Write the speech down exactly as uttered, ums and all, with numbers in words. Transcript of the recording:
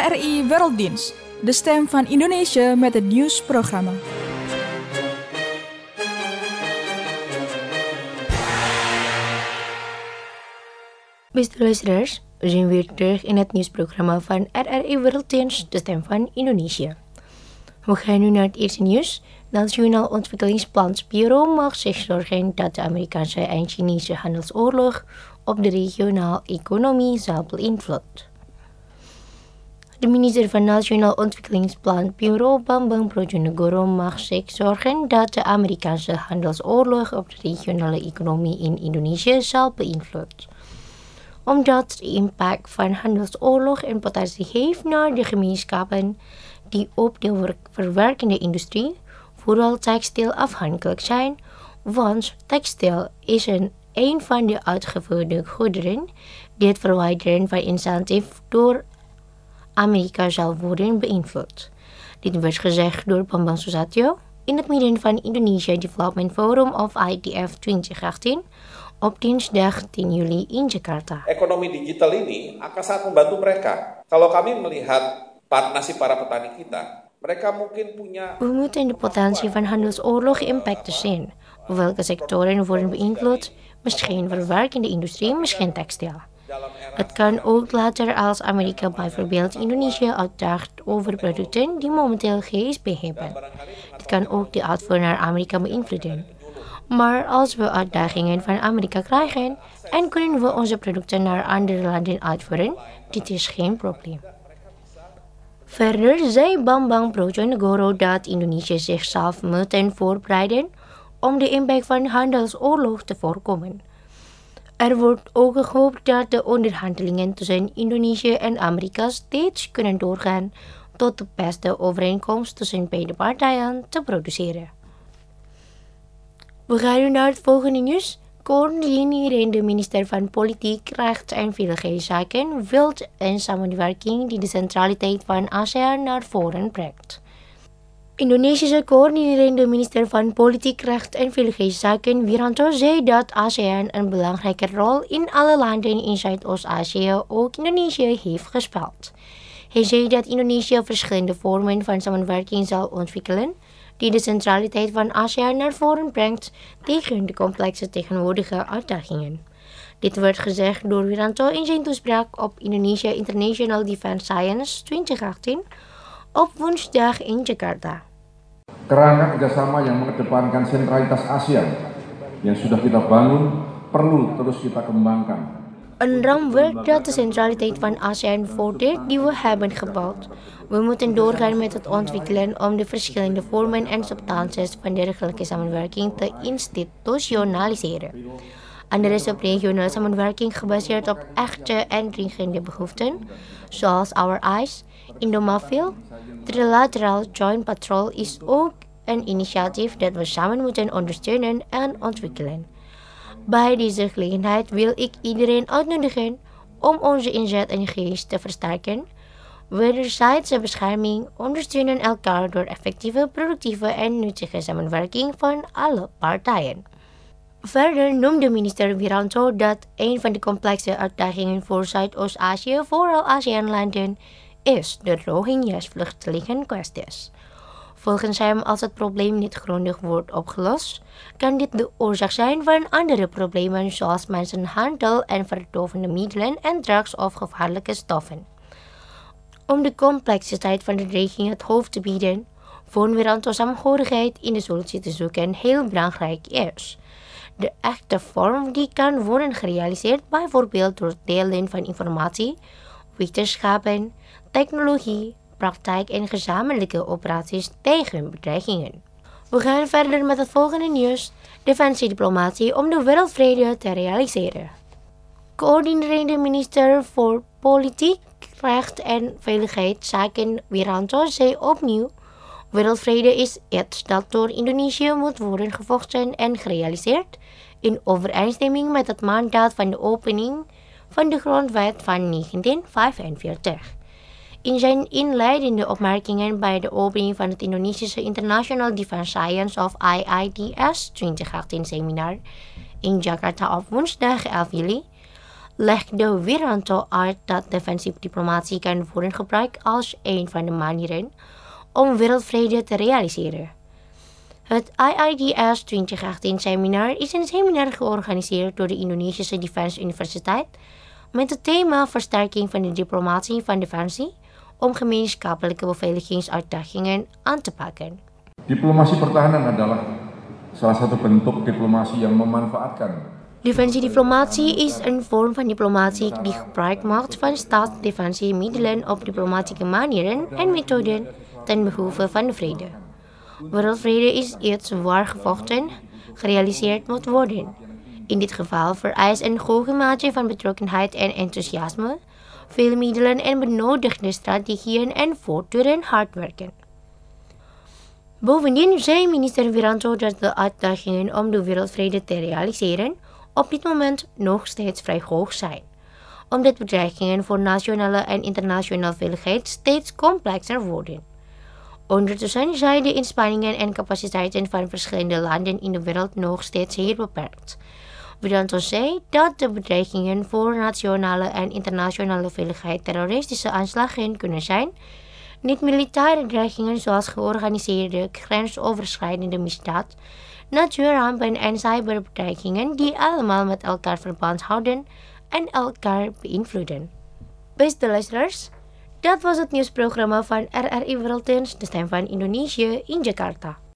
R R I Werelddienst, de stem van Indonesië met het nieuwsprogramma. Beste luisteraars, we zijn weer terug in het nieuwsprogramma van R R I Werelddienst, de stem van Indonesië. We gaan nu naar het eerste nieuws. Nationaal Ontwikkelingsplanbureau mag zich zorgen dat de Amerikaanse en Chinese handelsoorlog op de regionale economie zal beïnvloeden. De minister van Nationaal Ontwikkelingsplanbureau Bambang Brojonegoro mag zich zorgen dat de Amerikaanse handelsoorlog op de regionale economie in Indonesië zal beïnvloeden. Omdat de impact van handelsoorlog een potentie heeft naar de gemeenschappen die op de verwerkende industrie, vooral textiel, afhankelijk zijn, want textiel is een, een van de uitgevoerde goederen die het verwijderen van incentief door Amerika zal worden beïnvloed. Dit werd gezegd door Bambang Susatyo in het midden van Indonesia Development Forum of I D F twintig achttien op dinsdag tien juli in Jakarta. Ekonomi digital ini akan sangat membantu mereka. Kalau kami melihat nasib para petani kita, mereka mungkin punya. We moeten de potentie van handelsoorlog impacten zien. Welke sectoren worden beïnvloed? Misschien verwerkende industrie, misschien textiel. Het kan ook later als Amerika bijvoorbeeld Indonesië uitdaagt over producten die momenteel G S P hebben. Dit kan ook de uitvoer naar Amerika beïnvloeden. Maar als we uitdagingen van Amerika krijgen en kunnen we onze producten naar andere landen uitvoeren, dit is geen probleem. Verder zei Bambang Brojonegoro dat Indonesië zichzelf moet voorbereiden om de impact van handelsoorlog te voorkomen. Er wordt ook gehoopt dat de onderhandelingen tussen Indonesië en Amerika steeds kunnen doorgaan tot de beste overeenkomst tussen beide partijen te produceren. We gaan nu naar het volgende nieuws. Coördinerende minister van Politiek, Recht en Veiligheidszaken wil een samenwerking die de centraliteit van ASEAN naar voren brengt. Indonesische coördinerende minister van Politiek, Recht en Veiligheidszaken Wiranto zei dat ASEAN een belangrijke rol in alle landen in Zuidoost-Azië, ook Indonesië, heeft gespeeld. Hij zei dat Indonesië verschillende vormen van samenwerking zal ontwikkelen die de centraliteit van ASEAN naar voren brengt tegen de complexe tegenwoordige uitdagingen. Dit werd gezegd door Wiranto in zijn toespraak op Indonesia International Defense Science twintig achttien op woensdag in Jakarta. Kerangka kerjasama yang mengedepankan sentralitas ASEAN yang sudah kita bangun perlu terus kita kembangkan. Een raamwerk dat de centraliteit van ASEAN vordert die we hebben gebouwd. We moeten doorgaan met het ontwikkelen om de verschillende vormen en substanties van dergelijke samenwerking te institutionaliseren. Andere is op regionale samenwerking gebaseerd op echte en dringende behoeften, zoals Our Eyes, Indomafil. Trilateral Joint Patrol is ook een initiatief dat we samen moeten ondersteunen en ontwikkelen. Bij deze gelegenheid wil ik iedereen uitnodigen om onze inzet en geest te versterken. Wederzijdse bescherming ondersteunen elkaar door effectieve, productieve en nuttige samenwerking van alle partijen. Verder noemde minister Wiranto dat een van de complexe uitdagingen voor Zuidoost-Azië, vooral ASEAN-landen, is de Rohingya-vluchtelingenkwesties. Volgens hem, als het probleem niet grondig wordt opgelost, kan dit de oorzaak zijn van andere problemen zoals mensenhandel en verdovende middelen en drugs of gevaarlijke stoffen. Om de complexiteit van de dreiging het hoofd te bieden, vond Wiranto saamhorigheid in de solutie te zoeken heel belangrijk is. De echte vorm die kan worden gerealiseerd bijvoorbeeld door het delen van informatie, wetenschappen, technologie, praktijk en gezamenlijke operaties tegen bedreigingen. We gaan verder met het volgende nieuws, defensiediplomatie om de wereldvrede te realiseren. Coördinerende minister voor Politiek, Recht en Veiligheidszaken Wiranto zei opnieuw, wereldvrede is iets dat door Indonesië moet worden gevochten en gerealiseerd in overeenstemming met het mandaat van de opening van de grondwet van negentien vijfenveertig. In zijn inleidende opmerkingen bij de opening van het Indonesische International Defense Science of I I D S twintig achttien seminar in Jakarta op woensdag elf juli legde Wiranto uit dat defensieve diplomatie kan worden gebruikt als een van de manieren om wereldvrede te realiseren. Het I I D S twintig achttien seminar is een seminar georganiseerd door de Indonesische Defense Universiteit met het thema versterking van de diplomatie van defensie om gemeenschappelijke beveiligingsuitdagingen aan te pakken. Diplomasi pertahanan adalah salah satu bentuk diplomasi yang memanfaatkan. Defensiediplomatie is een vorm van diplomatie die gebruik maakt van staatsdefensiemiddelen op diplomatieke manieren en methoden ten behoeve van de vrede. Wereldvrede is iets waar gevochten, gerealiseerd moet worden. In dit geval vereist een hoge mate van betrokkenheid en enthousiasme, veel middelen en benodigde strategieën en voortdurend hard werken. Bovendien zei minister Wiranto dat de uitdagingen om de wereldvrede te realiseren op dit moment nog steeds vrij hoog zijn, omdat bedreigingen voor nationale en internationale veiligheid steeds complexer worden. Ondertussen zijn de inspanningen en capaciteiten van verschillende landen in de wereld nog steeds zeer beperkt. Wiranto zei dat de bedreigingen voor nationale en internationale veiligheid terroristische aanslagen kunnen zijn, niet-militaire dreigingen zoals georganiseerde grensoverschrijdende misdaad, natuurrampen en cyberbedreigingen die allemaal met elkaar verband houden en elkaar beïnvloeden. Beste luisteraars, dat was het nieuwsprogramma van R R I Werelddienst, de stem van Indonesië in Jakarta.